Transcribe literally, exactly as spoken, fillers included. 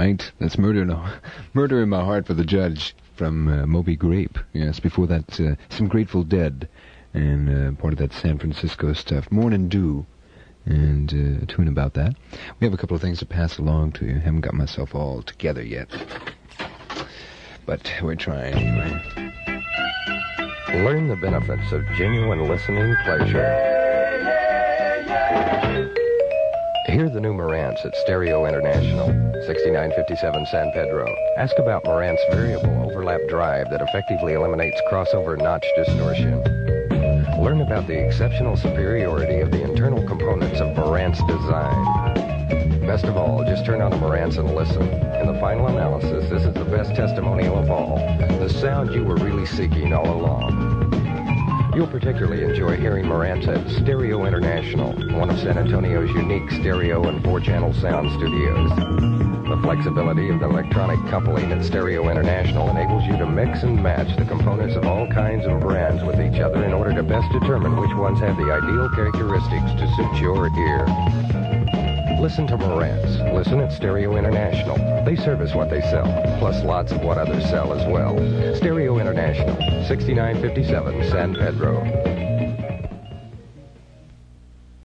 right. That's Murder in, a, Murder in My Heart for the Judge from uh, Moby Grape. Yes, before that, uh, some Grateful Dead, and uh, part of that San Francisco stuff. Morning Dew, and uh, a tune about that. We have a couple of things to pass along to you. Haven't got myself all together yet, but we're trying anyway. Learn the benefits of genuine listening pleasure. Hear the new Marantz at Stereo International, sixty-nine fifty-seven San Pedro. Ask about Marantz variable overlap drive that effectively eliminates crossover notch distortion. Learn about the exceptional superiority of the internal components of Marantz design. Best of all, just turn on a Marantz and listen. In the final analysis, this is the best testimonial of all. The sound you were really seeking all along. You'll particularly enjoy hearing Marantz at Stereo International, one of San Antonio's unique stereo and four-channel sound studios. The flexibility of the electronic coupling at Stereo International enables you to mix and match the components of all kinds and brands with each other in order to best determine which ones have the ideal characteristics to suit your ear. Listen to Marantz. Listen at Stereo International. They service what they sell, plus lots of what others sell as well. Stereo International, sixty-nine fifty-seven San Pedro.